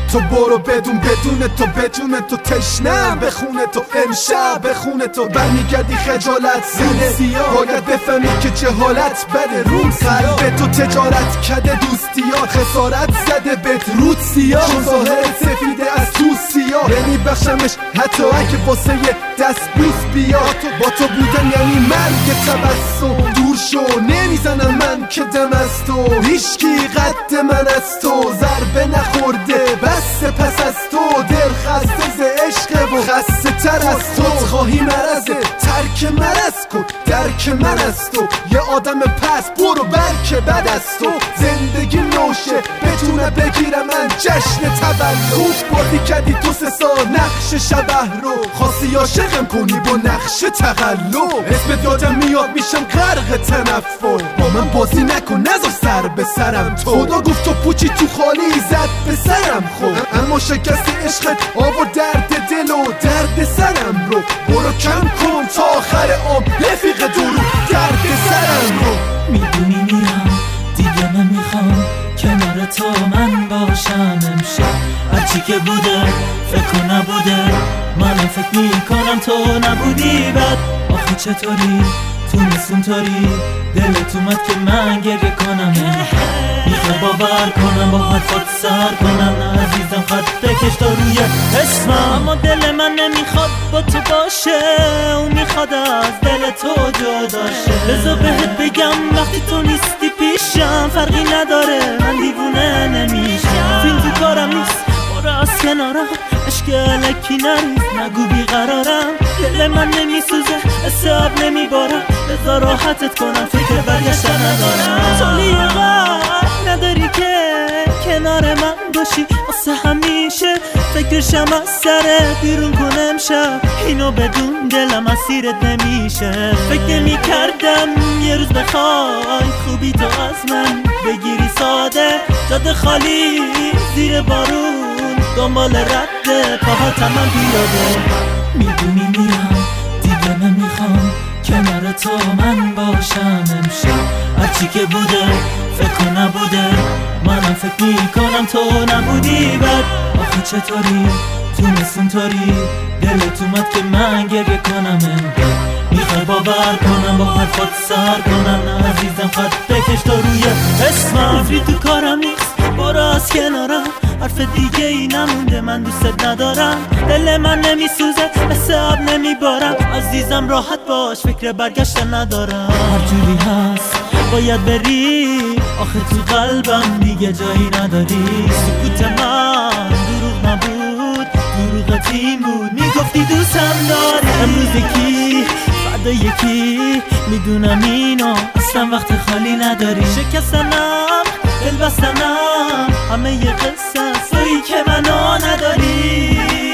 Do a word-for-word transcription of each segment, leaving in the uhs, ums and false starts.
تو برو بدون بدون تو بدون تو تشنم به خونه تو امشب به خونه تو برمیگردی خجالت زده سیاه باید بفهمی که چه حالت بده روم قلب تو تجارت کده دوستیات خسارت زده بهت رود سیاه چون ظاهر سفیده از تو سیاه نمیبخشمش حتی اگه واسه یه دست بوس بیاد با تو بودن یعنی مرگ تبسم دور شو نمیزنم من که دم از تو هیچکی قد من از تو ضربه نخورده بس پس از تو دل خسته ز عشق و خسته تر از تو خواهی مرزه ترک مرز کن درک من از تو یه آدم پس برو برکه بد از تو زندگی نوشه بتونه بگیره من جشن تولد خوب بازی کردی تو سه سال نقش شبه رو خواستی عاشقم کنی با نقش تقلب اسمت یادم میاد میشم غرق تنفر با من بازی نکن نذار سر به سرم تو خدا گفت تو پوچی تو خالی زد به سرم خب اما شکست عشقت آورد درد دل و درد سرم رو برو کم کن تا آخر آب رفیق درو درد سرم رو میدونی میرم دیگه نمیخوام کنار تو من باشم امشب هرچی که بوده فکر نبوده منم فکر میکنم تو نبودی بعد آخه چطوری تونستون طوری دلت اومد که من گریه کنم میخوای باور کنم با حرفات سر کنم نه عزیزم خط بکش تا روی اسمم اما دل من نمیخواد با تو باشه اون میخواد از دل تو جداشه بذار بهت بگم وقتی تو نیستی پیشم فرقی نداره من دیوونه نمیشم فیلم تو کارم نیست برو از کنارم عشق الکی نریز نگو بیقرارم دل من نمیسوزه حساب نمیبارم بذار راحتت کنم فکر برگشتن ندارم تو لیاقت نداری که کنار من باشی واسه همیشه فکرشم از سرت بیرون کنم شب اینو بدون دلم اسیرت نمیشه فکر نمی کردم یه روز بخوای خوبی تو از من بگیری ساده جاده خالی زیر بارون دنبال رد پاهاتم من بیاده میدونی میرم دیگه نمیخوام کنار تو من باشم امشب هرچی که بوده فکر نبوده منم فکر میکنم تو نبودی بعد آخه چطوری تونستون طوری دلت اومد که من گریه کنم میخوای باور کنم با حرفات سر کنم نه عزیزم خط بکش تا روی اسمم فری تو کارم نیست برو از کنارم حرف دیگه ای نمونده من دوست ندارم دل من نمیسوزه حساب نمیبارم عزیزم راحت باش فکر برگشتن ندارم هر جوری هست باید بری آخه تو قلبم دیگه جایی نداری سکوت من دروغ نبود دروغ تیم بود میگفتی دوستم داری امروز یکی فردا یکی میدونم اینو اصلا وقت خالی نداری شکستنم دل بستنم همه یه قصه تویی که منو نداری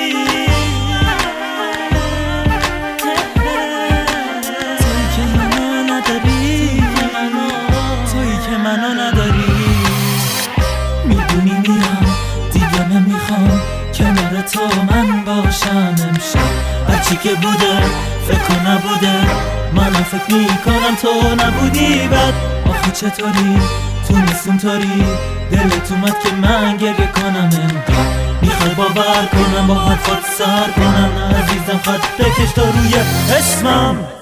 تویی که منو نداری تویی که منو نداری میدونی میرم دیگه نمیخوام کنار تو من باشم امشب هرچی که بوده فکر نبوده منم فکر میکنم تو نبودی بعد آخه چطوری تونستون طوری دلت اومد که من گریه کنم میخوای باور کنم با حرفات سر کنم نه عزیزم خط بکش تا روی اسمم